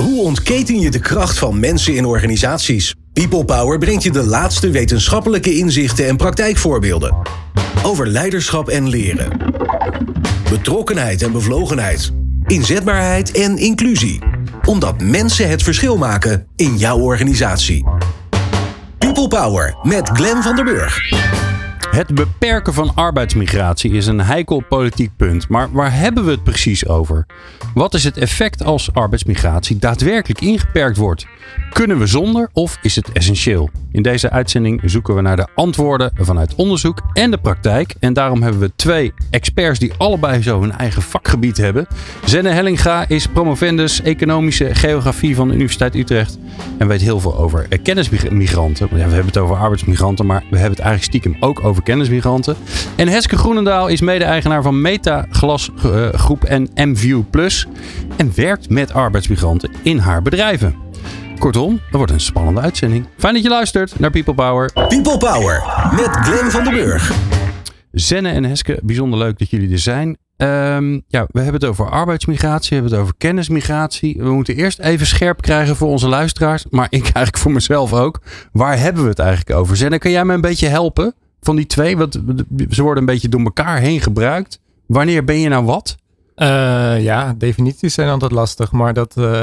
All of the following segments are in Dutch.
Hoe ontketen je de kracht van mensen in organisaties? People Power brengt je de laatste wetenschappelijke inzichten en praktijkvoorbeelden. Over leiderschap en leren. Betrokkenheid en bevlogenheid. Inzetbaarheid en inclusie. Omdat mensen het verschil maken in jouw organisatie. People Power met Glenn van der Burg. Het beperken van arbeidsmigratie is een heikel politiek punt. Maar waar hebben we het precies over? Wat is het effect als arbeidsmigratie daadwerkelijk ingeperkt wordt? Kunnen we zonder of is het essentieel? In deze uitzending zoeken we naar de antwoorden vanuit onderzoek en de praktijk. En daarom hebben we 2 experts die allebei zo hun eigen vakgebied hebben. Zenne Hellinga is promovendus economische geografie van de Universiteit Utrecht. En weet heel veel over kennismigranten. Ja, we hebben het over arbeidsmigranten, maar we hebben het eigenlijk stiekem ook over kennismigranten. En Heske Groenendaal is mede-eigenaar van Meta Glasgroep en MView Plus. En werkt met arbeidsmigranten in haar bedrijven. Kortom, het wordt een spannende uitzending. Fijn dat je luistert naar People Power. People Power met Glenn van der Burg. Zenne en Heske, bijzonder leuk dat jullie er zijn. We hebben het over arbeidsmigratie, we hebben het over kennismigratie. We moeten eerst even scherp krijgen voor onze luisteraars. Maar ik eigenlijk voor mezelf ook. Waar hebben we het eigenlijk over? Zenne, kan jij me een beetje helpen van die 2? Want ze worden een beetje door elkaar heen gebruikt. Wanneer ben je nou wat? Definities zijn altijd lastig, maar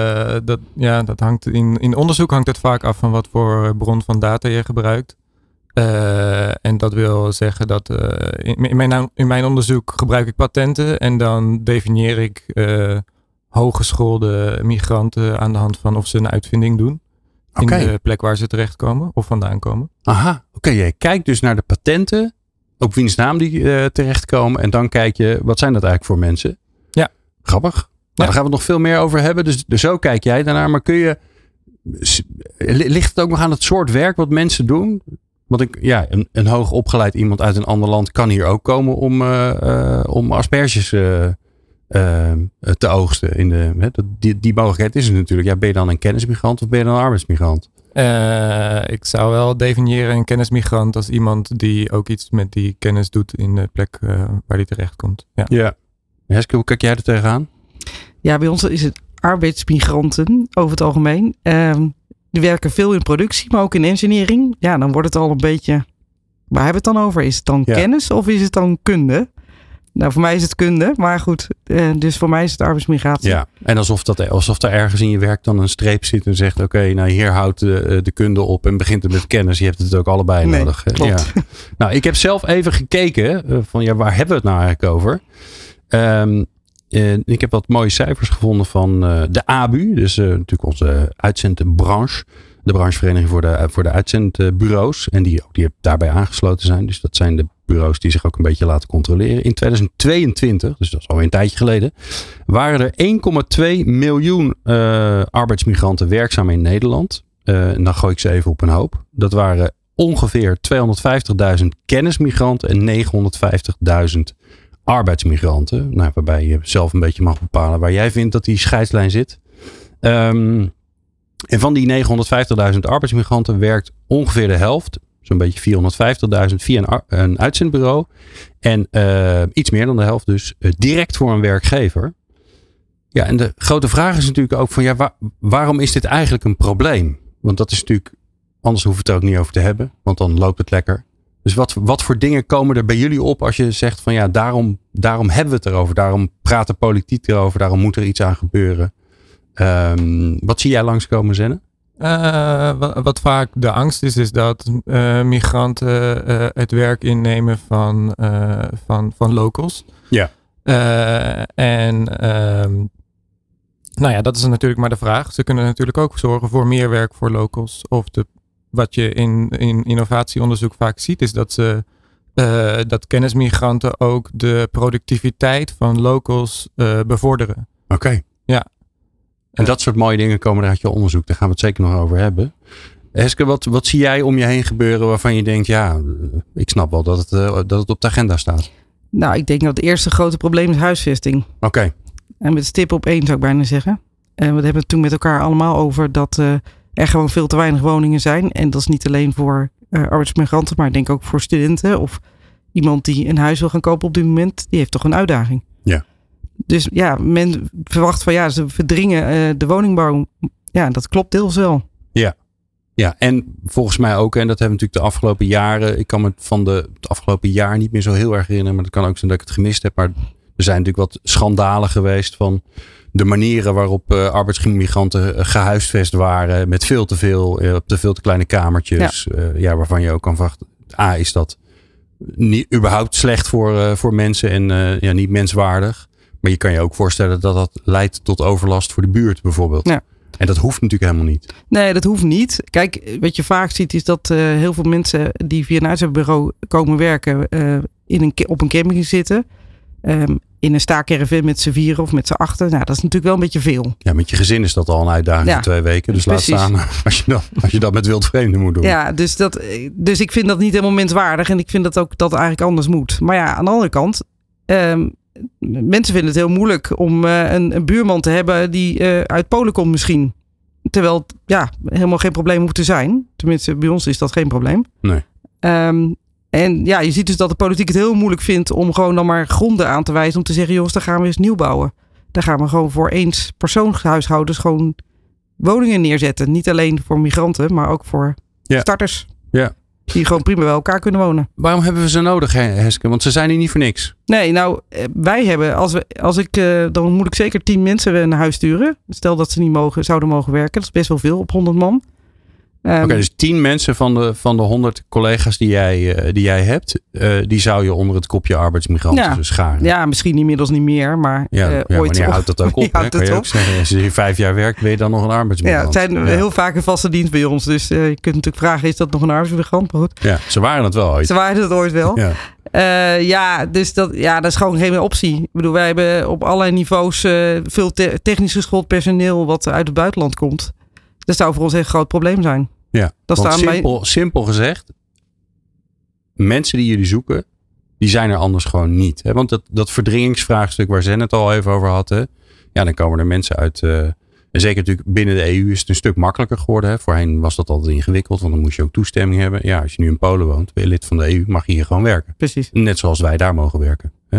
dat hangt in onderzoek hangt het vaak af van wat voor bron van data je gebruikt. En dat wil zeggen dat in mijn onderzoek gebruik ik patenten en dan definieer ik hooggeschoolde migranten aan de hand van of ze een uitvinding doen. Okay. In de plek waar ze terechtkomen of vandaan komen. Aha, oké. Jij kijkt dus naar de patenten, op wiens naam die terechtkomen en dan kijk je, wat zijn dat eigenlijk voor mensen? Ja. Grappig. Nou, daar gaan we het nog veel meer over hebben. Dus zo kijk jij daarnaar. Maar ligt het ook nog aan het soort werk wat mensen doen? Want een hoog opgeleid iemand uit een ander land kan hier ook komen om asperges te oogsten. Die mogelijkheid is er natuurlijk. Ja, ben je dan een kennismigrant of ben je dan een arbeidsmigrant? Ik zou wel definiëren een kennismigrant als iemand die ook iets met die kennis doet in de plek waar die terechtkomt. Ja. Heske, hoe kijk jij er tegenaan? Ja, bij ons is het arbeidsmigranten over het algemeen. Die werken veel in productie, maar ook in engineering. Ja, dan wordt het al een beetje... Waar hebben we het dan over? Is het dan kennis of is het dan kunde? Nou, voor mij is het kunde, maar goed. Dus voor mij is het arbeidsmigratie. Ja, en alsof er ergens in je werk dan een streep zit en zegt... Oké, nou hier houdt de kunde op en begint het met kennis. Je hebt het ook allebei nodig. Klopt. Ja. Nou, ik heb zelf even gekeken van waar hebben we het nou eigenlijk over? Ik heb wat mooie cijfers gevonden van de ABU. Dus natuurlijk onze uitzendbranche. De branchevereniging voor de uitzendbureaus. En die daarbij aangesloten zijn. Dus dat zijn de bureaus die zich ook een beetje laten controleren. In 2022, dus dat is alweer een tijdje geleden, waren er 1,2 miljoen arbeidsmigranten werkzaam in Nederland. En dan gooi ik ze even op een hoop. Dat waren ongeveer 250.000 kennismigranten en 950.000 arbeidsmigranten. Nou, waarbij je zelf een beetje mag bepalen waar jij vindt dat die scheidslijn zit. En van die 950.000 arbeidsmigranten werkt ongeveer de helft, zo'n beetje 450.000 via een uitzendbureau. En iets meer dan de helft dus direct voor een werkgever. Ja, en de grote vraag is natuurlijk ook van waarom is dit eigenlijk een probleem? Want dat is natuurlijk, anders hoeven we het er ook niet over te hebben. Want dan loopt het lekker. Dus wat voor dingen komen er bij jullie op als je zegt van daarom hebben we het erover. Daarom praat de politiek erover. Daarom moet er iets aan gebeuren. Wat zie jij langskomen, Zenne? Wat vaak de angst is dat migranten het werk innemen van locals. Ja. Dat is natuurlijk maar de vraag. Ze kunnen natuurlijk ook zorgen voor meer werk voor locals. Wat je in innovatieonderzoek vaak ziet, is dat kennismigranten ook de productiviteit van locals bevorderen. Oké. Ja. En dat soort mooie dingen komen er uit je onderzoek. Daar gaan we het zeker nog over hebben. Heske, wat zie jij om je heen gebeuren waarvan je denkt, ik snap wel dat het op de agenda staat? Nou, ik denk dat het eerste grote probleem is huisvesting. Oké. En met stip op 1 zou ik bijna zeggen. En we hebben het toen met elkaar allemaal over dat er gewoon veel te weinig woningen zijn. En dat is niet alleen voor arbeidsmigranten, maar ik denk ook voor studenten of iemand die een huis wil gaan kopen op dit moment. Die heeft toch een uitdaging. Ja. Dus ja, men verwacht van ze verdringen de woningbouw. Ja, dat klopt deels wel. Ja, en volgens mij ook, en dat hebben we natuurlijk de afgelopen jaren, ik kan me van het afgelopen jaar niet meer zo heel erg herinneren, maar het kan ook zijn dat ik het gemist heb, maar er zijn natuurlijk wat schandalen geweest van de manieren waarop arbeidsmigranten gehuisvest waren met veel te veel, op de veel te kleine kamertjes, waarvan je ook kan verwachten, is dat niet überhaupt slecht voor mensen en niet menswaardig, maar je kan je ook voorstellen dat dat leidt tot overlast voor de buurt bijvoorbeeld. Ja. En dat hoeft natuurlijk helemaal niet. Nee, dat hoeft niet. Kijk, wat je vaak ziet is dat heel veel mensen die via een uitzendbureau komen werken op een camping zitten. In een staakerven met z'n 4 of met z'n 8. Nou, dat is natuurlijk wel een beetje veel. Ja, met je gezin is dat al een uitdaging voor 2 weken. Dus precies. Laat staan als je dat met wildvreemden moet doen. Ja, dus ik vind dat niet helemaal menswaardig. En ik vind dat ook dat eigenlijk anders moet. Maar ja, aan de andere kant, mensen vinden het heel moeilijk om een buurman te hebben die uit Polen komt misschien. Terwijl helemaal geen probleem hoeft te zijn. Tenminste, bij ons is dat geen probleem. Nee. En ja, je ziet dus dat de politiek het heel moeilijk vindt om gewoon dan maar gronden aan te wijzen om te zeggen, jongens, daar gaan we eens nieuw bouwen. Daar gaan we gewoon voor eenpersoonshuishoudens gewoon woningen neerzetten. Niet alleen voor migranten, maar ook voor starters. Ja. Die gewoon prima bij elkaar kunnen wonen. Waarom hebben we ze nodig, Heske? Want ze zijn hier niet voor niks. Nee, nou, wij hebben, dan moet ik zeker 10 mensen naar huis sturen. Stel dat ze niet zouden mogen werken. Dat is best wel veel op 100 man. Oké, dus 10 mensen van de 100 collega's die jij hebt, die zou je onder het kopje arbeidsmigranten scharen. Ja, misschien inmiddels niet meer, maar ooit. Wanneer houdt dat ook op? Kan je ook zeggen, als je hier 5 jaar werkt, ben je dan nog een arbeidsmigrant? Ja, het zijn heel vaak een vaste dienst bij ons. Dus je kunt natuurlijk vragen, is dat nog een arbeidsmigrant? Maar goed. Ja, ze waren het wel ooit. Ze waren het ooit wel. Ja. Dus dat is gewoon geen optie. Ik bedoel, wij hebben op allerlei niveaus veel technisch geschoold personeel wat uit het buitenland komt. Dat zou voor ons echt een groot probleem zijn. Ja, simpel gezegd, mensen die jullie zoeken, die zijn er anders gewoon niet. Hè? Want dat verdringingsvraagstuk waar Zen het al even over had, hè? Ja, dan komen er mensen uit. En zeker natuurlijk binnen de EU is het een stuk makkelijker geworden. Hè? Voorheen was dat altijd ingewikkeld, want dan moest je ook toestemming hebben. Ja, als je nu in Polen woont, ben je lid van de EU, mag je hier gewoon werken. Precies. Net zoals wij daar mogen werken. Hè?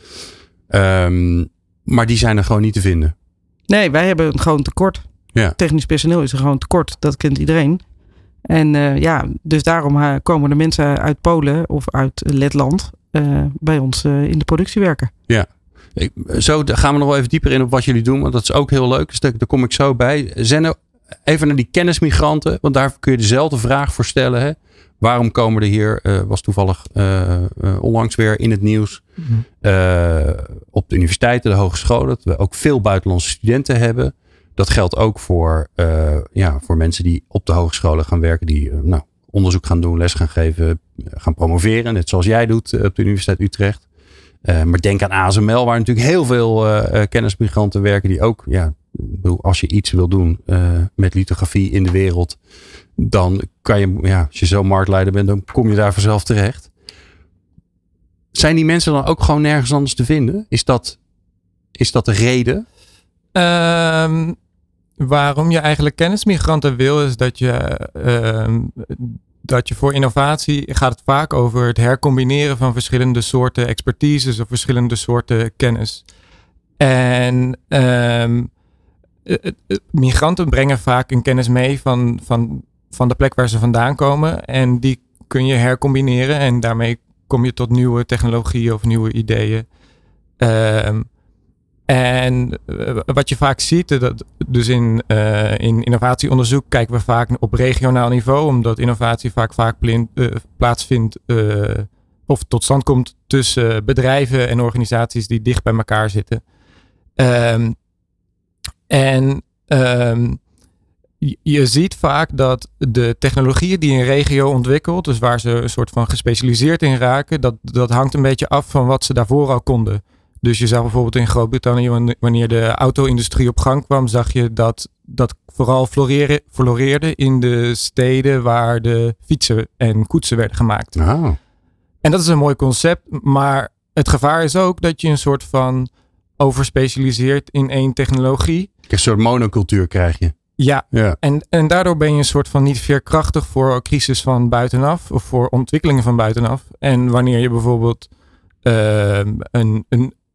Maar die zijn er gewoon niet te vinden. Nee, wij hebben gewoon tekort. Ja. Technisch personeel is er gewoon tekort. Dat kent iedereen. En dus daarom komen de mensen uit Polen of uit Letland bij ons in de productie werken. Ja. Zo gaan we nog wel even dieper in op wat jullie doen. Want dat is ook heel leuk. Dus daar kom ik zo bij. Zenno, even naar die kennismigranten. Want daar kun je dezelfde vraag voor stellen. Hè? Waarom komen er hier, was toevallig onlangs weer in het nieuws. Mm-hmm. Op de universiteiten, de hogescholen. Dat we ook veel buitenlandse studenten hebben. Dat geldt ook voor mensen die op de hogescholen gaan werken. Die onderzoek gaan doen, les gaan geven, gaan promoveren. Net zoals jij doet op de Universiteit Utrecht. Maar denk aan ASML, waar natuurlijk heel veel kennismigranten werken. Die ook, als je iets wil doen met lithografie in de wereld. Dan kan je, als je zo marktleider bent, dan kom je daar vanzelf terecht. Zijn die mensen dan ook gewoon nergens anders te vinden? Is dat de reden? Waarom je eigenlijk kennismigranten wil, is dat je voor innovatie gaat het vaak over het hercombineren van verschillende soorten expertises of verschillende soorten kennis. En migranten brengen vaak een kennis mee van de plek waar ze vandaan komen. En die kun je hercombineren en daarmee kom je tot nieuwe technologieën of nieuwe ideeën. En wat je vaak ziet, dus in innovatieonderzoek kijken we vaak op regionaal niveau, omdat innovatie vaak plaatsvindt of tot stand komt tussen bedrijven en organisaties die dicht bij elkaar zitten. Je ziet vaak dat de technologieën die een regio ontwikkelt, dus waar ze een soort van gespecialiseerd in raken, dat hangt een beetje af van wat ze daarvoor al konden. Dus je zag bijvoorbeeld in Groot-Brittannië, wanneer de auto-industrie op gang kwam, zag je dat vooral floreerde in de steden waar de fietsen en koetsen werden gemaakt. Oh. En dat is een mooi concept, maar het gevaar is ook dat je een soort van overspecialiseert in één technologie. Een soort monocultuur krijg je. Ja. En daardoor ben je een soort van niet veerkrachtig voor crisis van buitenaf of voor ontwikkelingen van buitenaf. En wanneer je bijvoorbeeld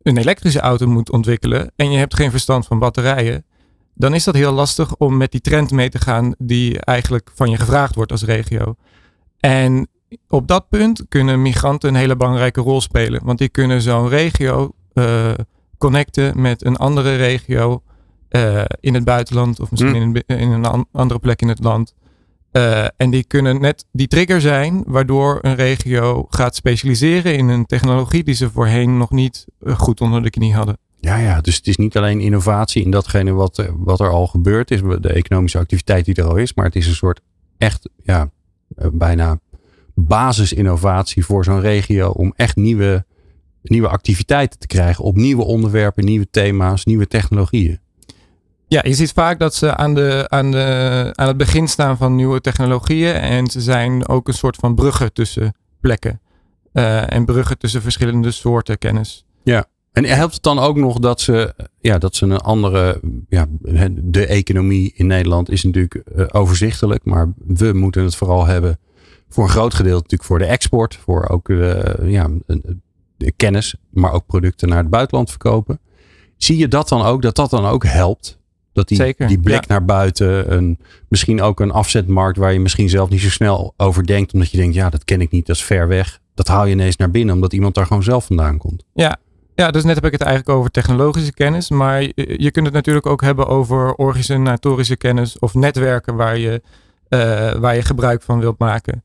een elektrische auto moet ontwikkelen en je hebt geen verstand van batterijen, dan is dat heel lastig om met die trend mee te gaan die eigenlijk van je gevraagd wordt als regio. En op dat punt kunnen migranten een hele belangrijke rol spelen. Want die kunnen zo'n regio connecten met een andere regio in het buitenland of misschien in een andere plek in het land. En die kunnen net die trigger zijn waardoor een regio gaat specialiseren in een technologie die ze voorheen nog niet goed onder de knie hadden. Ja, dus het is niet alleen innovatie in datgene wat er al gebeurd is, de economische activiteit die er al is, maar het is een soort echt bijna basisinnovatie voor zo'n regio om echt nieuwe activiteiten te krijgen op nieuwe onderwerpen, nieuwe thema's, nieuwe technologieën. Ja, je ziet vaak dat ze aan het begin staan van nieuwe technologieën en ze zijn ook een soort van bruggen tussen plekken en bruggen tussen verschillende soorten kennis. Ja. En helpt het dan ook nog dat ze een andere, de economie in Nederland is natuurlijk overzichtelijk, maar we moeten het vooral hebben voor een groot gedeelte natuurlijk voor de export, voor ook de kennis, maar ook producten naar het buitenland verkopen. Zie je dat dan ook helpt? Dat die blik naar buiten, misschien ook een afzetmarkt waar je misschien zelf niet zo snel over denkt, omdat je denkt, ja, dat ken ik niet, dat is ver weg. Dat haal je ineens naar binnen, omdat iemand daar gewoon zelf vandaan komt. Ja, dus net heb ik het eigenlijk over technologische kennis, maar je kunt het natuurlijk ook hebben over organisatorische kennis of netwerken waar je gebruik van wilt maken.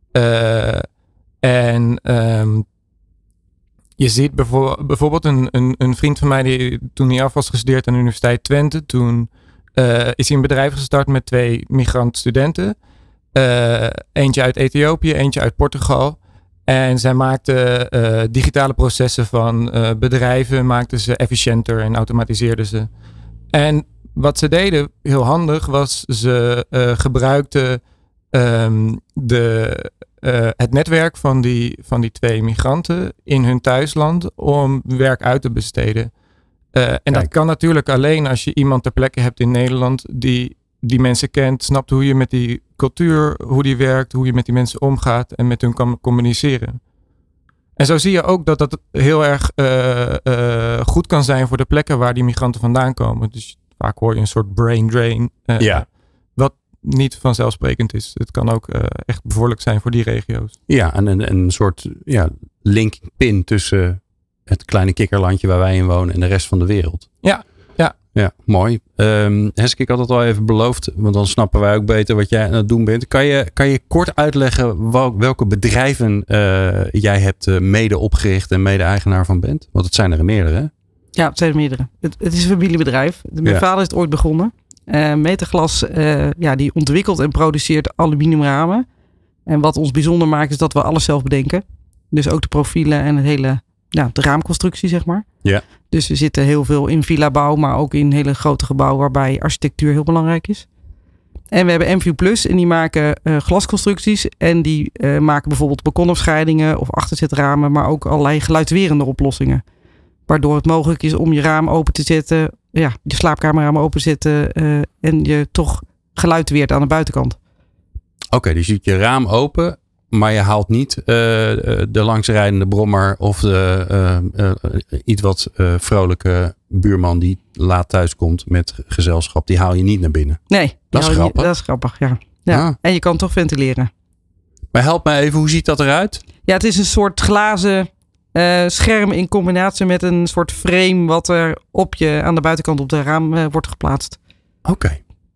Je ziet bijvoorbeeld een vriend van mij die toen hij af was gestudeerd aan de Universiteit Twente, toen is hij een bedrijf gestart met 2 migrant-studenten. Eentje uit Ethiopië, eentje uit Portugal. En zij maakten digitale processen van bedrijven, maakten ze efficiënter en automatiseerden ze. En wat ze deden, heel handig, was ze gebruikten het netwerk van die 2 migranten in hun thuisland om werk uit te besteden. En dat kan natuurlijk alleen als je iemand ter plekke hebt in Nederland die mensen kent, snapt hoe je met die cultuur, hoe die werkt, hoe je met die mensen omgaat en met hun kan communiceren. En zo zie je ook dat dat heel erg goed kan zijn voor de plekken waar die migranten vandaan komen. Dus vaak hoor je een soort brain drain. Wat niet vanzelfsprekend is. Het kan ook echt bevorderlijk zijn voor die regio's. Ja, en een soort linking pin tussen het kleine kikkerlandje waar wij in wonen en de rest van de wereld. Ja, mooi. Heske, ik had het al even beloofd, want dan snappen wij ook beter wat jij aan het doen bent. Kan je kort uitleggen welke bedrijven jij hebt mede opgericht en mede-eigenaar van bent? Want het zijn er meerdere, hè? Ja, het zijn er meerdere. Het is een familiebedrijf. Mijn vader is het ooit begonnen. Meterglas die ontwikkelt en produceert aluminiumramen. En wat ons bijzonder maakt is dat we alles zelf bedenken. Dus ook de profielen en het hele, de raamconstructie, zeg maar. Ja. Dus we zitten heel veel in villa-bouw, maar ook in hele grote gebouwen waarbij architectuur heel belangrijk is. En we hebben MVU Plus en die maken glasconstructies. En die maken bijvoorbeeld balkonafscheidingen of achterzetramen, maar ook allerlei geluidswerende oplossingen. Waardoor het mogelijk is om je raam open te zetten, je slaapkamerraam open te zetten en je toch geluid weert aan de buitenkant. Oké, dus je ziet je raam open, maar je haalt niet de langsrijdende brommer of de iets wat vrolijke buurman die laat thuis komt met gezelschap. Die haal je niet naar binnen. Nee, dat is grappig. Dat is grappig, ja. Ah. En je kan toch ventileren. Maar help mij even, hoe ziet dat eruit? Ja, het is een soort glazen scherm in combinatie met een soort frame wat er aan de buitenkant op de raam wordt geplaatst. Oké.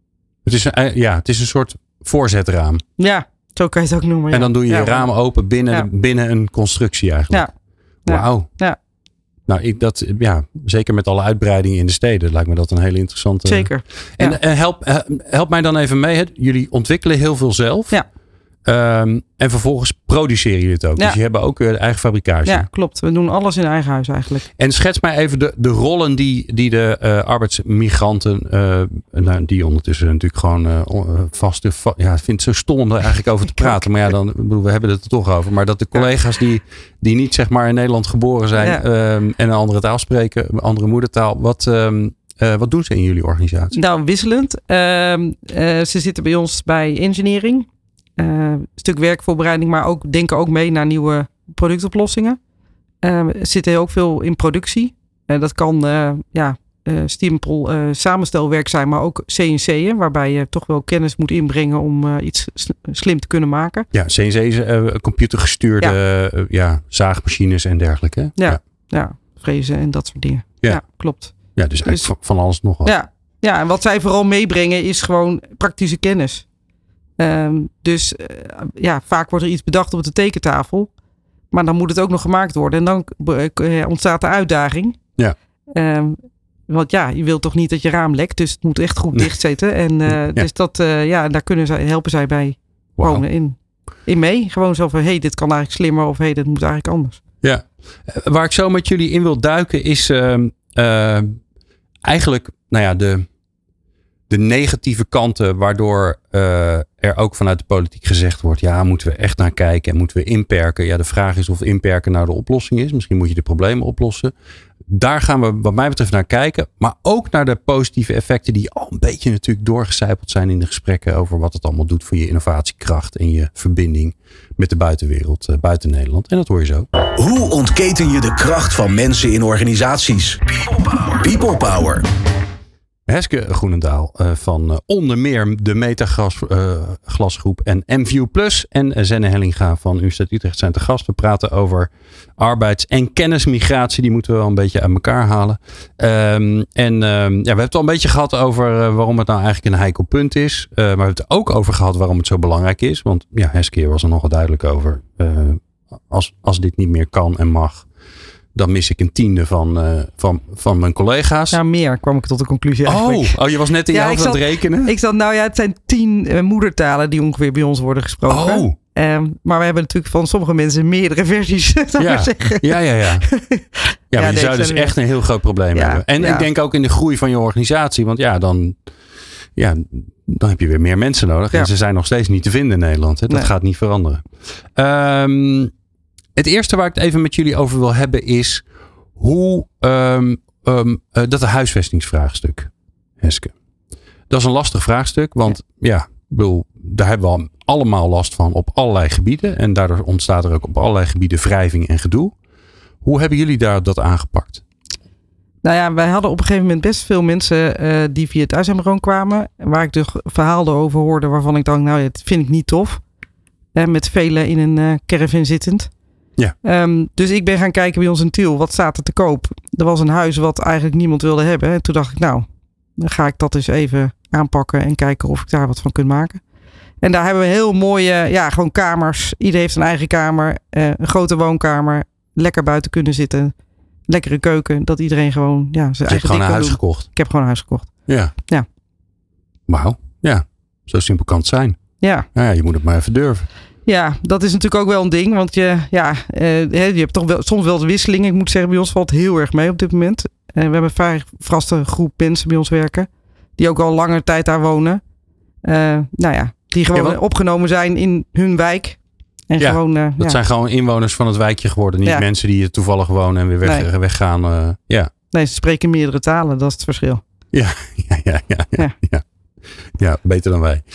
Het is een soort voorzetraam. Ja, zo kan je het ook noemen. En dan doe je raam open binnen een constructie eigenlijk. Ja. Wauw. Ja. Nou, zeker met alle uitbreidingen in de steden lijkt me dat een hele interessante. Zeker. En help mij dan even mee. Jullie ontwikkelen heel veel zelf. Ja. En vervolgens produceren jullie het ook. Dus je hebt ook eigen fabrikage. Ja, klopt. We doen alles in eigen huis eigenlijk. En schets mij even de rollen die de arbeidsmigranten, die ondertussen natuurlijk gewoon ik vind het zo stom om er eigenlijk over te praten. Maar we hebben het er toch over. Maar dat de collega's die niet zeg maar in Nederland geboren zijn en een andere taal spreken, een andere moedertaal. Wat doen ze in jullie organisatie? Nou, wisselend. Ze zitten bij ons bij engineering. Een stuk werkvoorbereiding, maar denken ook mee naar nieuwe productoplossingen. Zitten ook veel in productie. Dat kan simpel samenstelwerk zijn, maar ook CNC'en, waarbij je toch wel kennis moet inbrengen om iets slim te kunnen maken. Ja, CNC is computergestuurde zaagmachines en dergelijke. Ja, frezen en dat soort dingen. Ja, klopt. Ja, dus eigenlijk van alles nog wat. Ja, en wat zij vooral meebrengen is gewoon praktische kennis. Vaak wordt er iets bedacht op de tekentafel. Maar dan moet het ook nog gemaakt worden. En dan ontstaat de uitdaging. Ja. Want je wilt toch niet dat je raam lekt. Dus het moet echt goed dicht zitten. En dus daar helpen zij bij gewoon in mee. Gewoon zo van, dit kan eigenlijk slimmer. Of dit moet eigenlijk anders. Ja. Waar ik zo met jullie in wil duiken is eigenlijk de negatieve kanten, waardoor er ook vanuit de politiek gezegd wordt, moeten we echt naar kijken en moeten we inperken. Ja, de vraag is of inperken nou de oplossing is. Misschien moet je de problemen oplossen. Daar gaan we wat mij betreft naar kijken. Maar ook naar de positieve effecten die al een beetje natuurlijk doorgecijpeld zijn in de gesprekken over wat het allemaal doet voor je innovatiekracht en je verbinding met de buitenwereld, buiten Nederland. En dat hoor je zo. Hoe ontketen je de kracht van mensen in organisaties? People Power. Heske Groenendaal van onder meer de Metaglasgroep en MView Plus en Zenne Hellinga van Universiteit Utrecht zijn te gast. We praten over arbeids- en kennismigratie. Die moeten we wel een beetje uit elkaar halen. We hebben het al een beetje gehad over waarom het nou eigenlijk een heikel punt is. Maar we hebben het ook over gehad waarom het zo belangrijk is. Want Heske was er nogal duidelijk over. Als dit niet meer kan en mag, dan mis ik 1/10 van mijn collega's. Nou, meer kwam ik tot de conclusie eigenlijk. Oh, je was net in je hoofd aan het rekenen? Ik zat, het zijn 10 moedertalen die ongeveer bij ons worden gesproken. Maar we hebben natuurlijk van sommige mensen meerdere versies, maar zeggen. Ja, maar je zou dus echt een heel groot probleem hebben. En ik denk ook in de groei van je organisatie. Want dan heb je weer meer mensen nodig. En ze zijn nog steeds niet te vinden in Nederland. Hè? Dat gaat niet veranderen. Het eerste waar ik het even met jullie over wil hebben is hoe dat huisvestingsvraagstuk, Heske. Dat is een lastig vraagstuk, want daar hebben we allemaal last van op allerlei gebieden. En daardoor ontstaat er ook op allerlei gebieden wrijving en gedoe. Hoe hebben jullie dat aangepakt? Wij hadden op een gegeven moment best veel mensen die via het thuisheimroon kwamen. Waar ik de verhalen over hoorde waarvan ik dacht, dat vind ik niet tof. Met velen in een caravan zittend. Ja. Dus ik ben gaan kijken bij ons in Tiel. Wat staat er te koop? Er was een huis wat eigenlijk niemand wilde hebben. En toen dacht ik, dan ga ik dat eens even aanpakken en kijken of ik daar wat van kan maken. En daar hebben we heel mooie, gewoon kamers. Iedereen heeft een eigen kamer. Een grote woonkamer. Lekker buiten kunnen zitten. Lekkere keuken. Dat iedereen gewoon zijn eigen ding kan doen. Een huis gekocht? Ik heb gewoon een huis gekocht. Ja. Wauw. Ja. Zo simpel kan het zijn. Ja. Je moet het maar even durven. Ja, dat is natuurlijk ook wel een ding. Want je hebt toch wel, soms wel de wisseling. Ik moet zeggen, bij ons valt heel erg mee op dit moment. We hebben een vrij vaste groep mensen bij ons werken. Die ook al langer tijd daar wonen. Die gewoon opgenomen zijn in hun wijk. En dat zijn gewoon inwoners van het wijkje geworden. Niet mensen die hier toevallig wonen en weer weggaan. Nee, ze spreken meerdere talen. Dat is het verschil. Ja, beter dan wij.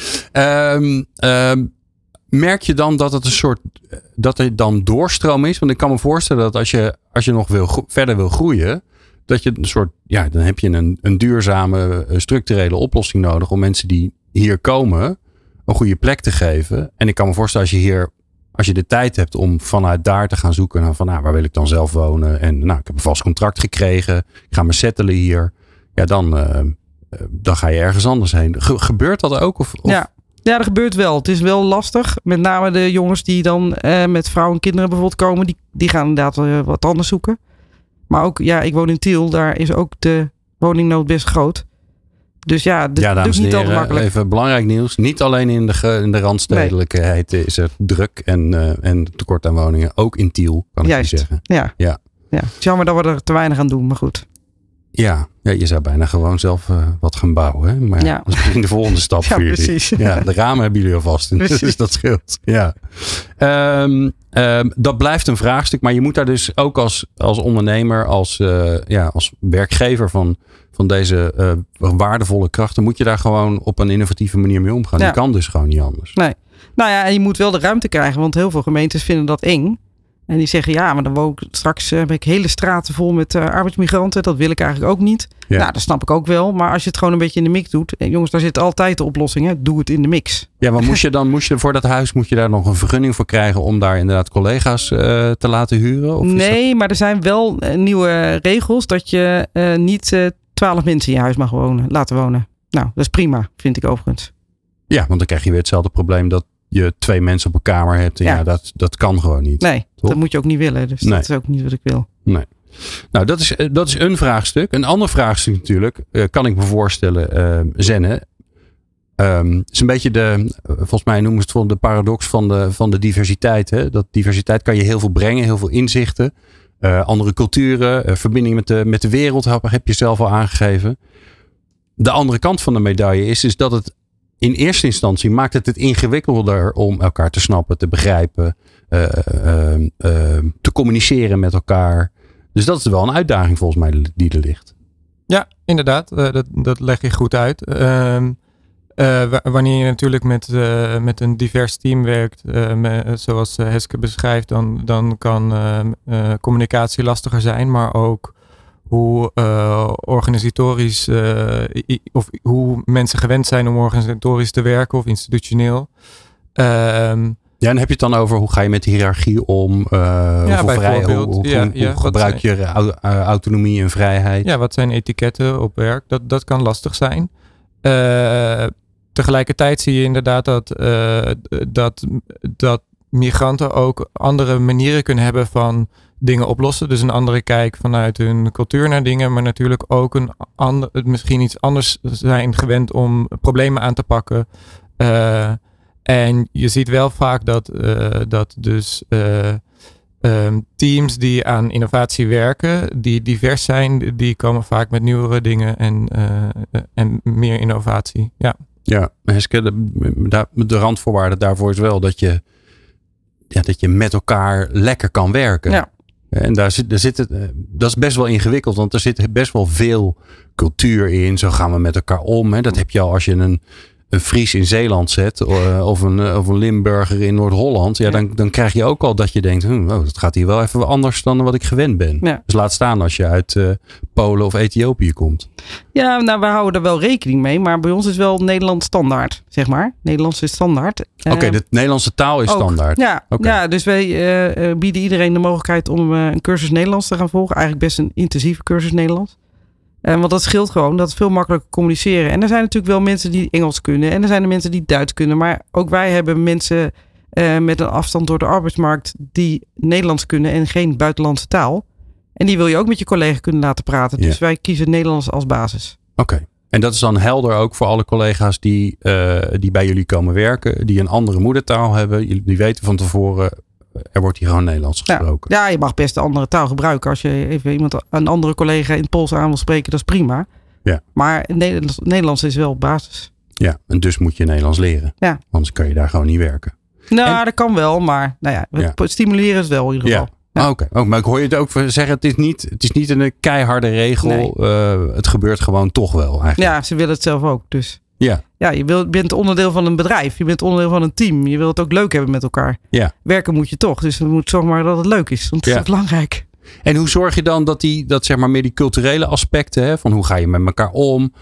Merk je dan dat het dat er dan doorstroom is? Want ik kan me voorstellen dat als je nog verder wil groeien, dat je een soort, dan heb je een duurzame structurele oplossing nodig om mensen die hier komen een goede plek te geven. En ik kan me voorstellen als je de tijd hebt om vanuit daar te gaan zoeken naar waar wil ik dan zelf wonen? En ik heb een vast contract gekregen. Ik ga me settelen hier. Ja, dan ga je ergens anders heen. Gebeurt dat ook? Of? Ja, dat gebeurt wel. Het is wel lastig. Met name de jongens die dan met vrouwen en kinderen bijvoorbeeld komen. Die gaan inderdaad wat anders zoeken. Maar ook, ik woon in Tiel. Daar is ook de woningnood best groot. Dus dat is niet altijd makkelijk. Even belangrijk nieuws. Niet alleen in de randstedelijkheid is er druk en tekort aan woningen. Ook in Tiel, kan ik je zeggen. Ja. Het is jammer dat we er te weinig aan doen, maar goed. Ja, je zou bijna gewoon zelf wat gaan bouwen. Hè? Maar dat is misschien de volgende stap voor jullie. Precies. Ja, de ramen hebben jullie alvast. Dus dat scheelt. Ja. Dat blijft een vraagstuk. Maar je moet daar dus ook als ondernemer, als werkgever van deze waardevolle krachten, moet je daar gewoon op een innovatieve manier mee omgaan. Je kan dus gewoon niet anders. Nee. En je moet wel de ruimte krijgen. Want heel veel gemeentes vinden dat eng. En die zeggen, ja, maar dan woon ik straks heb ik hele straten vol met arbeidsmigranten. Dat wil ik eigenlijk ook niet. Ja. Nou, dat snap ik ook wel. Maar als je het gewoon een beetje in de mix doet. Jongens, daar zit altijd de oplossing. Hè? Doe het in de mix. Ja, maar moest je voor dat huis daar nog een vergunning voor krijgen om daar inderdaad collega's te laten huren? Of nee, maar er zijn wel nieuwe regels dat je niet 12 mensen in je huis mag laten wonen. Nou, dat is prima, vind ik overigens. Ja, want dan krijg je weer hetzelfde probleem dat je 2 mensen op een kamer hebt. En ja, dat kan gewoon niet. Nee, toch? Dat moet je ook niet willen. Dus dat is ook niet wat ik wil. Nee. Nou, dat is een vraagstuk. Een ander vraagstuk natuurlijk, kan ik me voorstellen, Zenne. Het is een beetje volgens mij noemen ze het de paradox van de diversiteit. Hè? Dat diversiteit kan je heel veel brengen, heel veel inzichten. Andere culturen, verbinding met de wereld heb je zelf al aangegeven. De andere kant van de medaille is dat het in eerste instantie maakt het ingewikkelder om elkaar te snappen, te begrijpen, te communiceren met elkaar. Dus dat is wel een uitdaging volgens mij die er ligt. Ja, inderdaad. Dat leg je goed uit. Wanneer je natuurlijk met een divers team werkt, zoals Heske beschrijft, dan kan communicatie lastiger zijn, maar ook hoe organisatorisch of hoe mensen gewend zijn om organisatorisch te werken of institutioneel. Ja, en heb je het dan over hoe ga je met de hiërarchie om? Bijvoorbeeld. Hoe gebruik je autonomie en vrijheid? Ja, wat zijn etiketten op werk? Dat kan lastig zijn. Tegelijkertijd zie je inderdaad dat migranten ook andere manieren kunnen hebben van dingen oplossen. Dus een andere kijk vanuit hun cultuur naar dingen, maar natuurlijk ook misschien iets anders zijn gewend om problemen aan te pakken. En je ziet wel vaak dat dus teams die aan innovatie werken, die divers zijn, die komen vaak met nieuwere dingen en meer innovatie. Ja. Ja, Heske, de randvoorwaarde daarvoor is wel dat je met elkaar lekker kan werken. Ja. En dat is best wel ingewikkeld, want er zit best wel veel cultuur in. Zo gaan we met elkaar om. Hè. Dat heb je al als je een Fries in Zeeland zet of een Limburger in Noord-Holland. Ja, dan krijg je ook al dat je denkt, dat gaat hier wel even anders dan wat ik gewend ben. Ja. Dus laat staan als je uit Polen of Ethiopië komt. Ja, nou, we houden er wel rekening mee, maar bij ons is wel Nederland standaard, zeg maar. Nederlands is standaard. Oké, de Nederlandse taal is ook standaard. Ja, ja, dus wij bieden iedereen de mogelijkheid om een cursus Nederlands te gaan volgen. Eigenlijk best een intensieve cursus Nederlands. Want dat scheelt gewoon, dat is veel makkelijker communiceren. En er zijn natuurlijk wel mensen die Engels kunnen. En er zijn er mensen die Duits kunnen. Maar ook wij hebben mensen met een afstand door de arbeidsmarkt die Nederlands kunnen en geen buitenlandse taal. En die wil je ook met je collega kunnen laten praten. Dus wij kiezen Nederlands als basis. Oké. En dat is dan helder ook voor alle collega's die bij jullie komen werken. Die een andere moedertaal hebben. Die weten van tevoren, er wordt hier gewoon Nederlands gesproken. Ja, je mag best een andere taal gebruiken. Als je even een andere collega in het Pools aan wil spreken, dat is prima. Ja. Maar Nederlands is wel basis. Ja, en dus moet je Nederlands leren. Ja. Anders kan je daar gewoon niet werken. Nou, dat kan wel, maar we stimuleren het wel in ieder geval. Ja. Oké. Maar ik hoor je het ook zeggen, het is niet een keiharde regel. Nee. Het gebeurt gewoon toch wel eigenlijk. Ja, ze willen het zelf ook. Dus je bent onderdeel van een bedrijf. Je bent onderdeel van een team. Je wilt het ook leuk hebben met elkaar. Ja. Werken moet je toch. Dus we moeten zorgen maar dat het leuk is. Want dat is belangrijk. En hoe zorg je dan dat zeg maar meer die culturele aspecten, hè, van hoe ga je met elkaar om?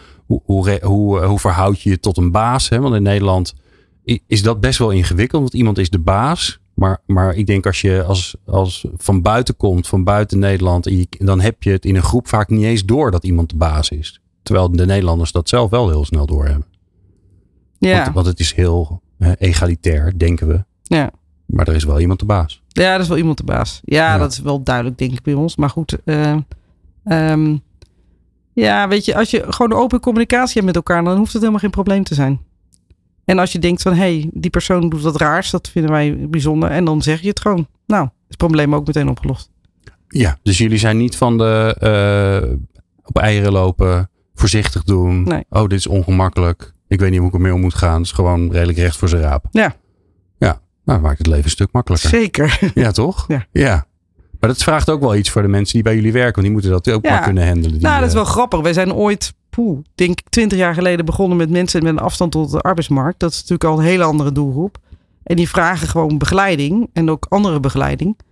Hoe verhoud je je tot een baas? Hè? Want in Nederland is dat best wel ingewikkeld. Want iemand is de baas. Maar ik denk als je als van buiten komt, van buiten Nederland, dan heb je het in een groep vaak niet eens door dat iemand de baas is. Terwijl de Nederlanders dat zelf wel heel snel doorhebben. Ja. Want het is heel egalitair, denken we. Ja. Maar er is wel iemand de baas. Ja, er is wel iemand de baas. Ja, dat is wel duidelijk, denk ik, bij ons. Maar goed, weet je, als je gewoon open communicatie hebt met elkaar, dan hoeft het helemaal geen probleem te zijn. En als je denkt van, die persoon doet wat raars, dat vinden wij bijzonder. En dan zeg je het gewoon. Nou, is het probleem ook meteen opgelost. Ja, dus jullie zijn niet van de op eieren lopen, voorzichtig doen. Nee. Oh, dit is ongemakkelijk. Ik weet niet hoe ik ermee om moet gaan. Het is gewoon redelijk recht voor zijn raap. Ja. Ja, nou maakt het leven een stuk makkelijker. Zeker. Ja, toch? Ja. Maar dat vraagt ook wel iets voor de mensen die bij jullie werken. Want die moeten dat ook maar kunnen handelen. Dat is wel grappig. Wij zijn ooit, denk ik 20 jaar geleden begonnen met mensen met een afstand tot de arbeidsmarkt. Dat is natuurlijk al een hele andere doelgroep. En die vragen gewoon begeleiding en ook andere begeleiding.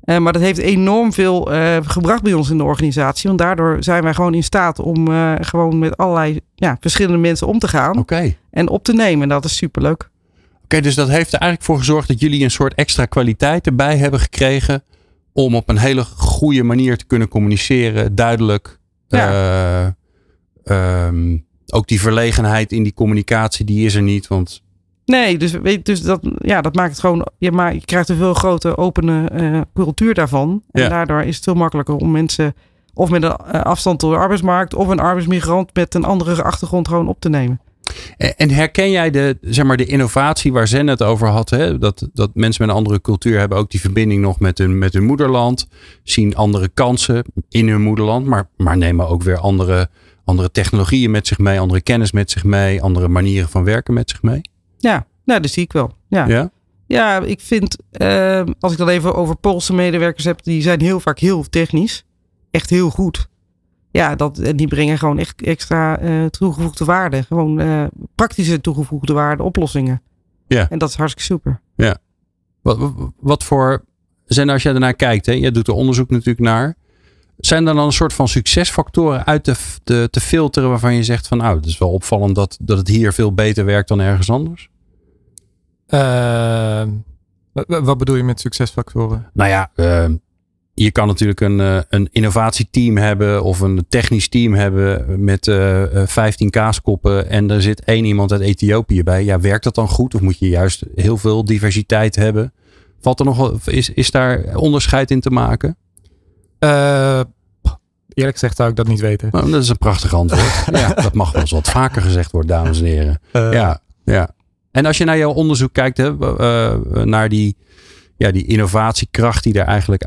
Maar dat heeft enorm veel gebracht bij ons in de organisatie. Want daardoor zijn wij gewoon in staat om gewoon met allerlei verschillende mensen om te gaan. En op te nemen. En dat is superleuk. Oké, dus dat heeft er eigenlijk voor gezorgd dat jullie een soort extra kwaliteit erbij hebben gekregen. Om op een hele goede manier te kunnen communiceren. Duidelijk. Ja. Ook die verlegenheid in die communicatie, die is er niet. Want... Nee, dus dat maakt het gewoon... je krijgt een veel grotere opene cultuur daarvan. En daardoor is het veel makkelijker om mensen... of met een afstand tot de arbeidsmarkt... of een arbeidsmigrant met een andere achtergrond gewoon op te nemen. En herken jij de innovatie waar Zen het over had? Hè? Dat mensen met een andere cultuur hebben ook die verbinding nog met hun moederland. Zien andere kansen in hun moederland. Maar nemen ook weer andere technologieën met zich mee. Andere kennis met zich mee. Andere manieren van werken met zich mee. Ja, nou, dat zie ik wel. Ja, ik vind... als ik dan even over Poolse medewerkers heb... die zijn heel vaak heel technisch. Echt heel goed. Ja, die brengen gewoon echt extra toegevoegde waarde. Gewoon praktische toegevoegde waarde oplossingen. Ja. En dat is hartstikke super. Ja. Wat voor... Zijn als jij ernaar kijkt, hè? Je doet er onderzoek natuurlijk naar. Zijn er dan een soort van succesfactoren uit te filteren... waarvan je zegt van... het is wel opvallend dat het hier veel beter werkt dan ergens anders? Wat bedoel je met succesfactoren? Nou ja... Je kan natuurlijk een innovatieteam hebben of een technisch team hebben met 15 kaaskoppen en er zit 1 iemand uit Ethiopië bij. Ja, werkt dat dan goed of moet je juist heel veel diversiteit hebben? Is daar onderscheid in te maken? Eerlijk gezegd zou ik dat niet weten. Nou, dat is een prachtig antwoord. Ja, dat mag wel eens wat vaker gezegd worden, dames en heren. Ja. En als je naar jouw onderzoek kijkt, naar die innovatiekracht die er eigenlijk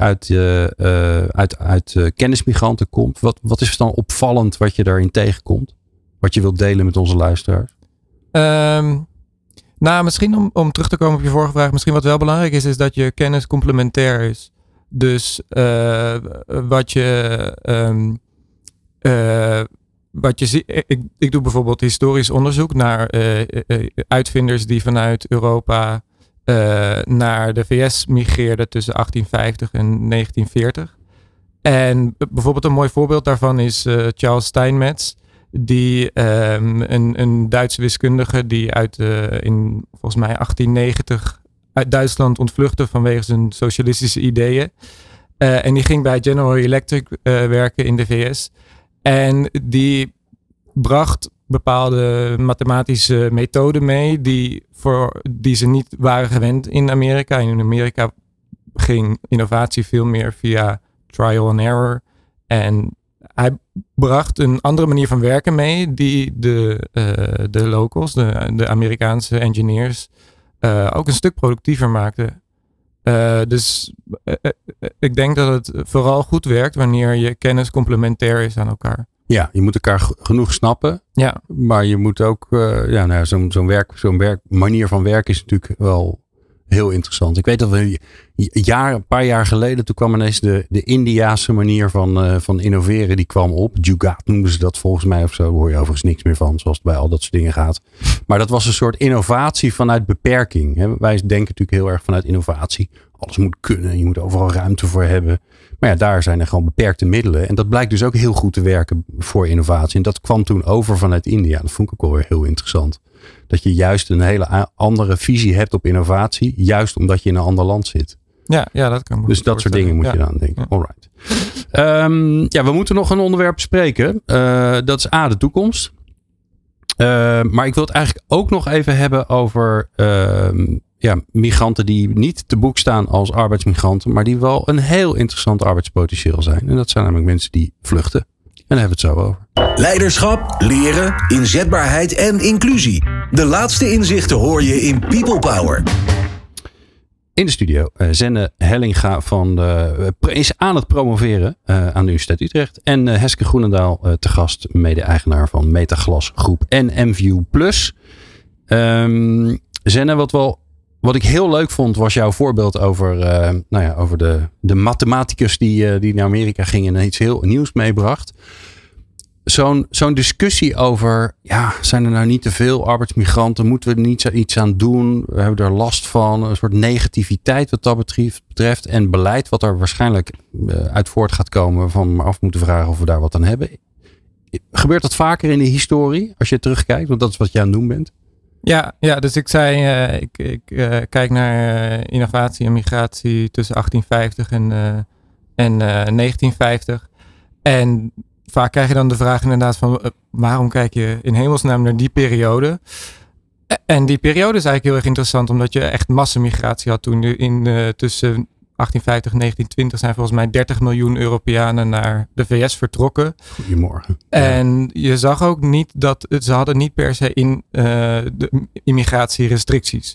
uit kennismigranten komt. Wat is dan opvallend wat je daarin tegenkomt? Wat je wilt delen met onze luisteraars? Misschien om terug te komen op je vorige vraag. Misschien wat wel belangrijk is dat je kennis complementair is. Dus wat je ziet. Ik doe bijvoorbeeld historisch onderzoek naar uitvinders die vanuit Europa... naar de VS migreerde tussen 1850 en 1940. En bijvoorbeeld een mooi voorbeeld daarvan is Charles Steinmetz. Die een Duitse wiskundige die in volgens mij 1890 uit Duitsland ontvluchtte vanwege zijn socialistische ideeën. En die ging bij General Electric werken in de VS. En die bracht bepaalde mathematische methoden mee die ze niet waren gewend in Amerika. In Amerika ging innovatie veel meer via trial and error. En hij bracht een andere manier van werken mee die de locals, de Amerikaanse engineers, ook een stuk productiever maakte. Dus ik denk dat het vooral goed werkt wanneer je kennis complementair is aan elkaar. Ja, je moet elkaar genoeg snappen. Ja. Maar je moet ook... zo'n manier van werken is natuurlijk wel heel interessant. Ik weet dat we een paar jaar geleden... toen kwam ineens de Indiase manier van innoveren. Die kwam op. Jugaad noemden ze dat volgens mij of zo. Daar hoor je overigens niks meer van. Zoals het bij al dat soort dingen gaat. Maar dat was een soort innovatie vanuit beperking. Wij denken natuurlijk heel erg vanuit innovatie. Alles moet kunnen. Je moet overal ruimte voor hebben. Maar ja, daar zijn er gewoon beperkte middelen. En dat blijkt dus ook heel goed te werken voor innovatie. En dat kwam toen over vanuit India. Dat vond ik ook wel weer heel interessant. Dat je juist een hele andere visie hebt op innovatie. Juist omdat je in een ander land zit. Ja, dat kan. Dus dat soort dingen moet je aan denken. Ja. Alright. We moeten nog een onderwerp bespreken. Dat is de toekomst. Maar ik wil het eigenlijk ook nog even hebben over... migranten die niet te boek staan als arbeidsmigranten, maar die wel een heel interessant arbeidspotentieel zijn. En dat zijn namelijk mensen die vluchten. En daar hebben we het zo over. Leiderschap, leren, inzetbaarheid en inclusie. De laatste inzichten hoor je in People Power. In de studio Zenne Hellinga is aan het promoveren aan de Universiteit Utrecht. En Heske Groenendaal te gast, mede-eigenaar van Metaglas Groep en MView Plus. Zenne, wat ik heel leuk vond was jouw voorbeeld over de mathematicus die naar Amerika ging en iets heel nieuws meebracht. zo'n discussie over, zijn er nou niet te veel arbeidsmigranten? Moeten we er niet iets aan doen? We hebben er last van. Een soort negativiteit wat dat betreft. En beleid wat er waarschijnlijk uit voort gaat komen. Waarvan we maar af moeten vragen of we daar wat aan hebben. Gebeurt dat vaker in de historie? Als je terugkijkt, want dat is wat je aan het doen bent. Ja, dus ik zei, ik kijk naar innovatie en migratie tussen 1850 en 1950. En vaak krijg je dan de vraag inderdaad van waarom kijk je in hemelsnaam naar die periode? En die periode is eigenlijk heel erg interessant omdat je echt massamigratie had toen. Tussen 1850 en 1920 zijn volgens mij 30 miljoen Europeanen naar de VS vertrokken. Goedemorgen. En je zag ook niet dat ze hadden niet per se de immigratierestricties.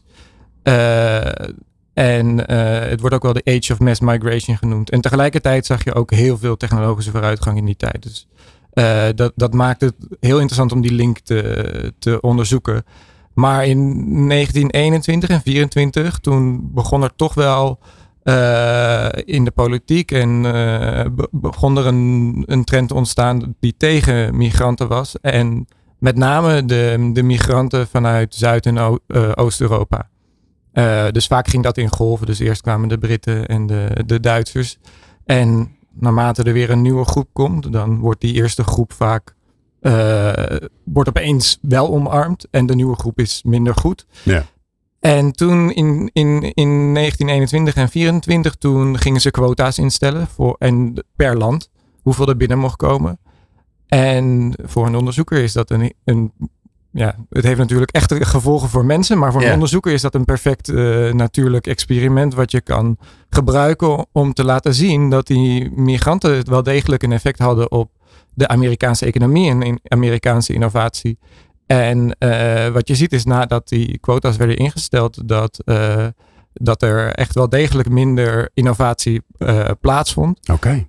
Het wordt ook wel de Age of Mass Migration genoemd. En tegelijkertijd zag je ook heel veel technologische vooruitgang in die tijd. Dus dat maakt het heel interessant om die link te onderzoeken. Maar in 1921 en 1924, toen begon er toch wel in de politiek en begon er een trend te ontstaan die tegen migranten was. En met name de migranten vanuit Zuid- en Oost-Europa. Dus vaak ging dat in golven. Dus eerst kwamen de Britten en de Duitsers. En naarmate er weer een nieuwe groep komt, dan wordt die eerste groep vaak wordt opeens wel omarmd. En de nieuwe groep is minder goed. Ja. En toen in 1921 en 1924, toen gingen ze quota's instellen per land. Hoeveel er binnen mocht komen. En voor een onderzoeker is dat het heeft natuurlijk echte gevolgen voor mensen. Maar voor een onderzoeker is dat een perfect natuurlijk experiment wat je kan gebruiken om te laten zien dat die migranten wel degelijk een effect hadden op de Amerikaanse economie en Amerikaanse innovatie. En wat je ziet is nadat die quota's werden ingesteld dat er echt wel degelijk minder innovatie plaatsvond. Oké.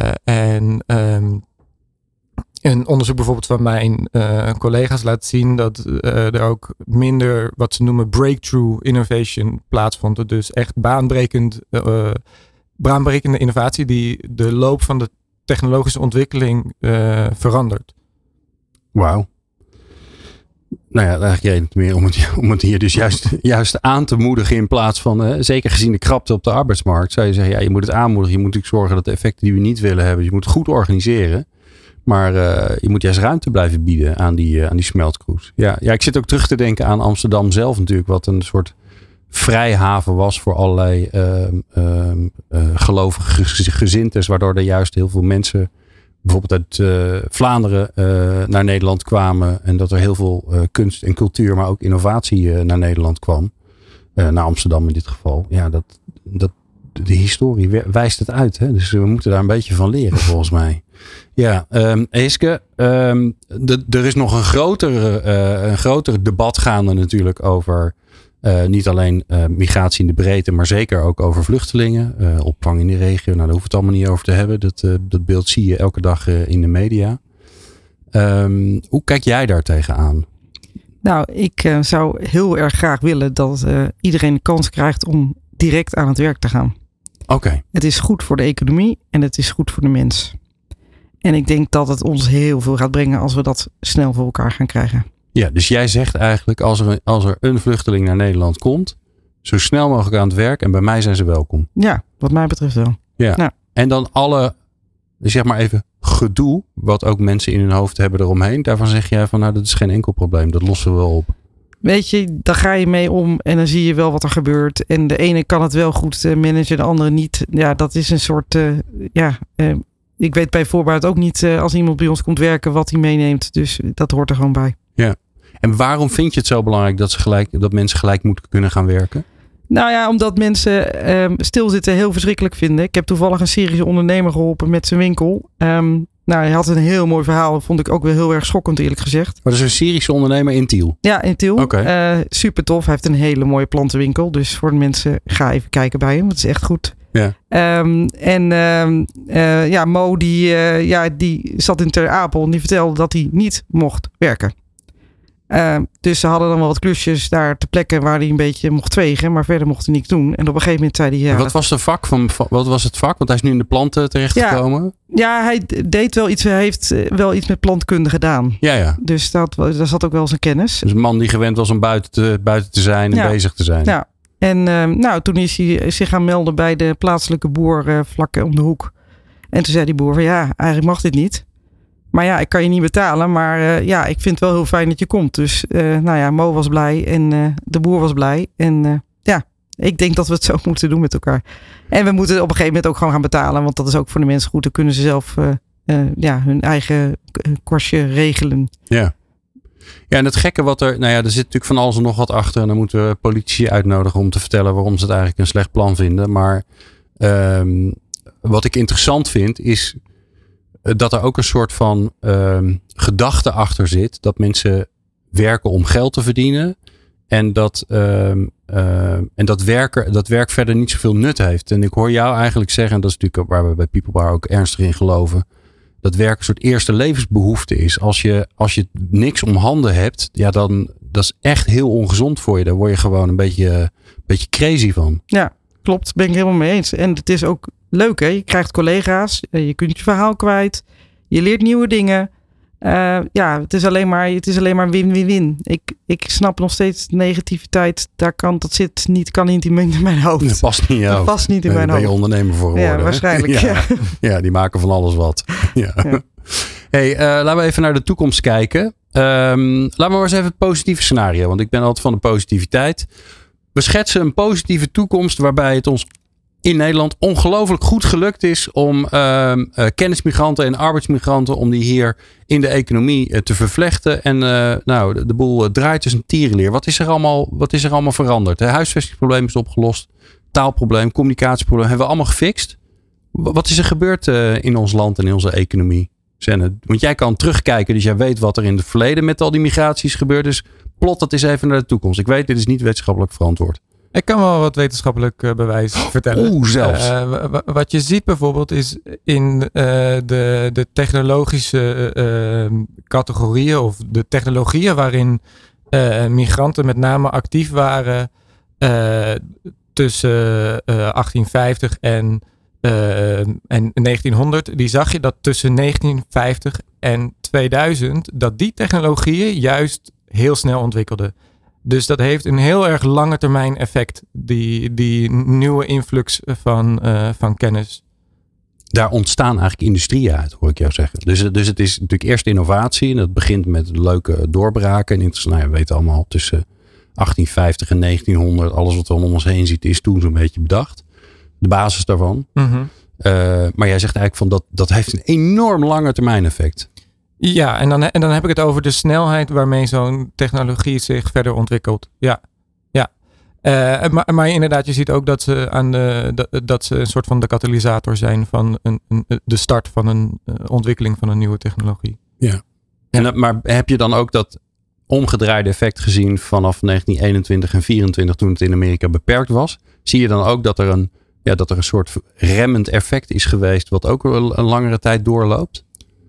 Een onderzoek bijvoorbeeld van mijn collega's laat zien dat er ook minder wat ze noemen breakthrough innovation plaatsvond. Dus echt baanbrekende innovatie die de loop van de technologische ontwikkeling verandert. Wauw. Nou ja, eigenlijk reden het meer om het hier dus juist aan te moedigen in plaats van, zeker gezien de krapte op de arbeidsmarkt, zou je zeggen, je moet het aanmoedigen. Je moet natuurlijk zorgen dat de effecten die we niet willen hebben, je moet het goed organiseren. Maar je moet juist ruimte blijven bieden aan die smeltkroes. Ja, ik zit ook terug te denken aan Amsterdam zelf natuurlijk, wat een soort vrijhaven was voor allerlei gelovige gezintes, waardoor er juist heel veel mensen bijvoorbeeld uit Vlaanderen naar Nederland kwamen. En dat er heel veel kunst en cultuur, maar ook innovatie naar Nederland kwam. Naar Amsterdam in dit geval. Ja, de historie wijst het uit. Hè? Dus we moeten daar een beetje van leren volgens mij. Ja, Eeske, er is nog een groter debat gaande natuurlijk over niet alleen migratie in de breedte, maar zeker ook over vluchtelingen. Opvang in de regio, daar hoeven we het allemaal niet over te hebben. Dat beeld zie je elke dag in de media. Hoe kijk jij daar tegenaan? Nou, ik zou heel erg graag willen dat iedereen de kans krijgt om direct aan het werk te gaan. Oké. Het is goed voor de economie en het is goed voor de mens. En ik denk dat het ons heel veel gaat brengen als we dat snel voor elkaar gaan krijgen. Ja, dus jij zegt eigenlijk als er een vluchteling naar Nederland komt, zo snel mogelijk aan het werk en bij mij zijn ze welkom. Ja, wat mij betreft wel. Ja. Nou. En dan alle, zeg maar even, gedoe wat ook mensen in hun hoofd hebben eromheen. Daarvan zeg jij van, nou, dat is geen enkel probleem. Dat lossen we wel op. Weet je, daar ga je mee om en dan zie je wel wat er gebeurt. En de ene kan het wel goed managen, de andere niet. Ja, dat is een soort, ik weet bij voorbaat ook niet als iemand bij ons komt werken wat hij meeneemt. Dus dat hoort er gewoon bij. Ja. En waarom vind je het zo belangrijk dat mensen gelijk moeten kunnen gaan werken? Nou ja, omdat mensen stilzitten heel verschrikkelijk vinden. Ik heb toevallig een Syrische ondernemer geholpen met zijn winkel. Hij had een heel mooi verhaal. Vond ik ook wel heel erg schokkend, eerlijk gezegd. Maar dat is een Syrische ondernemer in Tiel? Ja, in Tiel. Okay. Super tof. Hij heeft een hele mooie plantenwinkel. Dus voor de mensen, ga even kijken bij hem. Dat is echt goed. Ja. Mo die zat in Ter Apel en die vertelde dat hij niet mocht werken. Dus ze hadden dan wel wat klusjes daar ter plekke waar hij een beetje mocht wegen. Maar verder mocht hij niks doen. En op een gegeven moment zei hij... Wat was het vak? Want hij is nu in de planten terechtgekomen. Ja, hij deed wel iets. Hij heeft wel iets met plantkunde gedaan. Ja. Dus daar zat ook wel zijn kennis. Dus een man die gewend was om buiten te zijn en bezig te zijn. Ja. En toen is hij zich gaan melden bij de plaatselijke boer vlak om de hoek. En toen zei die boer van eigenlijk mag dit niet. Maar ja, ik kan je niet betalen. Maar ik vind het wel heel fijn dat je komt. Dus Mo was blij en de boer was blij. En ik denk dat we het zo moeten doen met elkaar. En we moeten op een gegeven moment ook gewoon gaan betalen. Want dat is ook voor de mensen goed. Dan kunnen ze zelf hun eigen korstje regelen. Ja. Ja, en het gekke wat er zit natuurlijk van alles en nog wat achter. En dan moeten we politici uitnodigen om te vertellen waarom ze het eigenlijk een slecht plan vinden. Maar wat ik interessant vind is dat er ook een soort van gedachte achter zit. Dat mensen werken om geld te verdienen. En dat werk verder niet zoveel nut heeft. En ik hoor jou eigenlijk zeggen, en dat is natuurlijk waar we bij PeoplePower ook ernstig in geloven. Dat werk een soort eerste levensbehoefte is. Als je niks om handen hebt, dan dat is echt heel ongezond voor je. Daar word je gewoon een beetje crazy van. Ja, klopt. Ben ik helemaal mee eens. En het is ook leuk, hè? Je krijgt collega's, je kunt je verhaal kwijt, je leert nieuwe dingen. Het is alleen maar win-win-win. Ik snap nog steeds negativiteit. Kan niet in mijn hoofd. Dat past niet in jou. Dat past niet in mijn hoofd. Daar ben je ondernemer voor geworden. Ja, waarschijnlijk. Ja, die maken van alles wat. Ja. Hey, laten we even naar de toekomst kijken. Laten we maar eens even het positieve scenario. Want ik ben altijd van de positiviteit. We schetsen een positieve toekomst waarbij het ons in Nederland ongelooflijk goed gelukt is om kennismigranten en arbeidsmigranten, om die hier in de economie te vervlechten. En de boel draait dus een tierenleer. Wat is er allemaal veranderd? Het huisvestingsprobleem is opgelost. Taalprobleem, communicatieprobleem hebben we allemaal gefixt. Wat is er gebeurd in ons land en in onze economie? Senne? Want jij kan terugkijken, dus jij weet wat er in het verleden met al die migraties gebeurd is. Plot dat eens even naar de toekomst. Ik weet, dit is niet wetenschappelijk verantwoord. Ik kan wel wat wetenschappelijk bewijs vertellen. Zelfs. Wat je ziet bijvoorbeeld is in de technologische categorieën of de technologieën waarin migranten met name actief waren tussen 1850 en 1900. Die zag je dat tussen 1950 en 2000 dat die technologieën juist heel snel ontwikkelden. Dus dat heeft een heel erg lange termijn effect. Die nieuwe influx van kennis. Daar ontstaan eigenlijk industrieën uit, hoor ik jou zeggen. Dus het is natuurlijk eerst innovatie. En dat begint met leuke doorbraken. En we weten allemaal tussen 1850 en 1900. Alles wat we om ons heen ziet is toen zo'n beetje bedacht. De basis daarvan. Mm-hmm. Maar jij zegt eigenlijk van dat heeft een enorm lange termijn effect. Ja, en dan heb ik het over de snelheid waarmee zo'n technologie zich verder ontwikkelt. Ja. Maar inderdaad, je ziet ook dat ze een soort van de katalysator zijn van de start van een ontwikkeling van een nieuwe technologie. Ja. Maar heb je dan ook dat omgedraaide effect gezien vanaf 1921 en 1924 toen het in Amerika beperkt was? Zie je dan ook dat er een soort remmend effect is geweest wat ook een langere tijd doorloopt?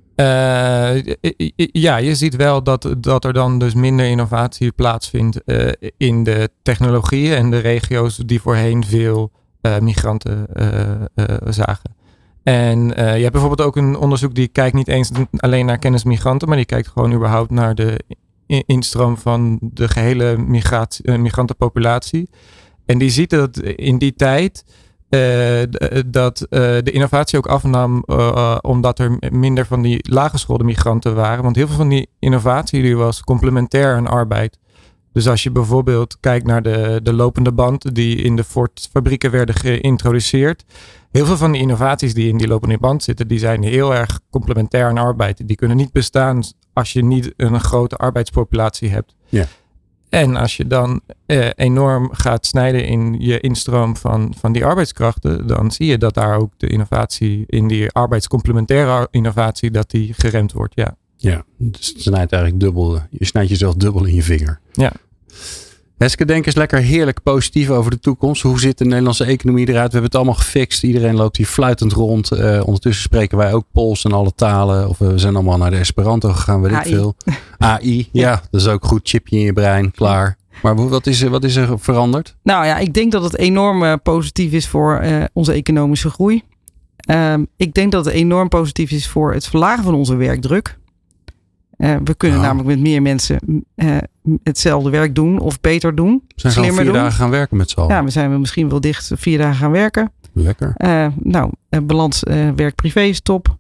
Je ziet wel dat er dan dus minder innovatie plaatsvindt in de technologieën en de regio's die voorheen veel migranten zagen. En je hebt bijvoorbeeld ook een onderzoek die kijkt niet eens alleen naar kennismigranten, maar die kijkt gewoon überhaupt naar de instroom van de gehele migrantenpopulatie. En die ziet dat in die tijd dat de innovatie ook afnam omdat er minder van die laaggeschoolde migranten waren. Want heel veel van die innovatie die was complementair aan arbeid. Dus als je bijvoorbeeld kijkt naar de lopende band die in de Ford-fabrieken werden geïntroduceerd. Heel veel van die innovaties die in die lopende band zitten, die zijn heel erg complementair aan arbeid. Die kunnen niet bestaan als je niet een grote arbeidspopulatie hebt. Ja. En als je dan enorm gaat snijden in je instroom van die arbeidskrachten, dan zie je dat daar ook de innovatie in die arbeidscomplementaire innovatie, dat die geremd wordt. Ja, dus het snijdt eigenlijk dubbel. Je snijdt jezelf dubbel in je vinger. Ja. Heske, denk eens lekker heerlijk positief over de toekomst. Hoe zit de Nederlandse economie eruit? We hebben het allemaal gefixt. Iedereen loopt hier fluitend rond. Ondertussen spreken wij ook Pools en alle talen. Of we zijn allemaal naar de Esperanto gegaan, weet ik veel. AI, ja, dat is ook goed. Chipje in je brein, klaar. Maar wat is er veranderd? Nou ja, ik denk dat het enorm positief is voor onze economische groei. Ik denk dat het enorm positief is voor het verlagen van onze werkdruk. We kunnen namelijk met meer mensen hetzelfde werk doen of beter doen. We zijn slimmer 4 doen. dagen gaan werken met z'n allen. Ja, we zijn misschien wel dicht 4 dagen gaan werken. Lekker. Balans werk-privé is top.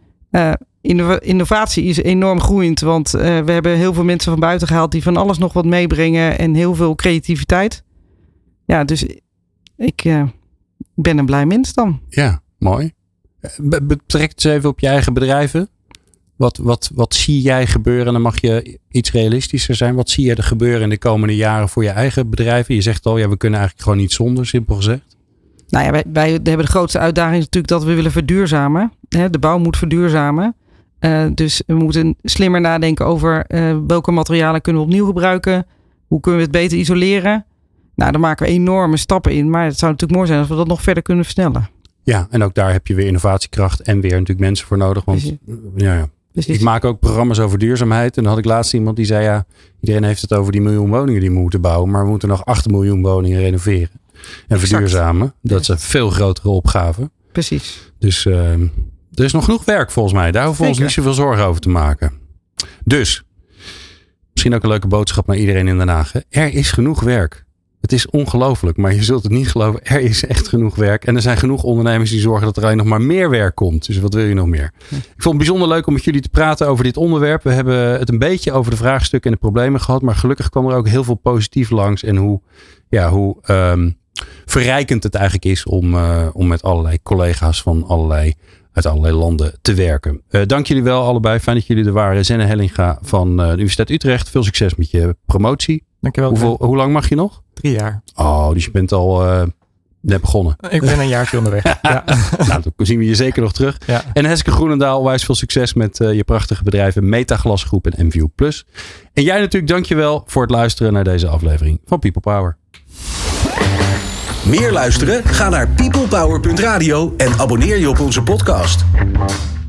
Innovatie is enorm groeiend, want we hebben heel veel mensen van buiten gehaald die van alles nog wat meebrengen en heel veel creativiteit. Ja, dus ik ben een blij mens dan. Ja, mooi. Betrek het eens even op je eigen bedrijven. Wat zie jij gebeuren? En dan mag je iets realistischer zijn. Wat zie je er gebeuren in de komende jaren voor je eigen bedrijven? Je zegt al, we kunnen eigenlijk gewoon niet zonder, simpel gezegd. Nou ja, wij hebben de grootste uitdaging natuurlijk dat we willen verduurzamen. De bouw moet verduurzamen. Dus we moeten slimmer nadenken over welke materialen kunnen we opnieuw gebruiken. Hoe kunnen we het beter isoleren? Nou, daar maken we enorme stappen in. Maar het zou natuurlijk mooi zijn als we dat nog verder kunnen versnellen. Ja, en ook daar heb je weer innovatiekracht en weer natuurlijk mensen voor nodig. Want Precies. Ik maak ook programma's over duurzaamheid. En dan had ik laatst iemand die zei, iedereen heeft het over die 1 miljoen woningen die we moeten bouwen. Maar we moeten nog 8 miljoen woningen renoveren. En verduurzamen. Dat is een veel grotere opgave. Precies. Dus er is nog genoeg werk volgens mij. Daar hoeven we ons niet zoveel zorgen over te maken. Dus, misschien ook een leuke boodschap naar iedereen in Den Haag. Er is genoeg werk. Het is ongelooflijk, maar je zult het niet geloven. Er is echt genoeg werk. En er zijn genoeg ondernemers die zorgen dat er alleen nog maar meer werk komt. Dus wat wil je nog meer? Ik vond het bijzonder leuk om met jullie te praten over dit onderwerp. We hebben het een beetje over de vraagstukken en de problemen gehad. Maar gelukkig kwam er ook heel veel positief langs. En hoe verrijkend het eigenlijk is om met allerlei collega's uit allerlei landen te werken. Dank jullie wel allebei. Fijn dat jullie er waren. Zenne Hellinga van de Universiteit Utrecht. Veel succes met je promotie. Dankjewel. Hoe lang mag je nog? 3 jaar. Oh, dus je bent al net begonnen. Ik ben een jaartje onderweg. Ja. Nou, dan zien we je zeker nog terug. Ja. En Heske Groenendaal, wijs veel succes met je prachtige bedrijven Metaglasgroep en MView Plus. En jij natuurlijk, dankjewel voor het luisteren naar deze aflevering van People Power. Meer luisteren? Ga naar peoplepower.radio en abonneer je op onze podcast.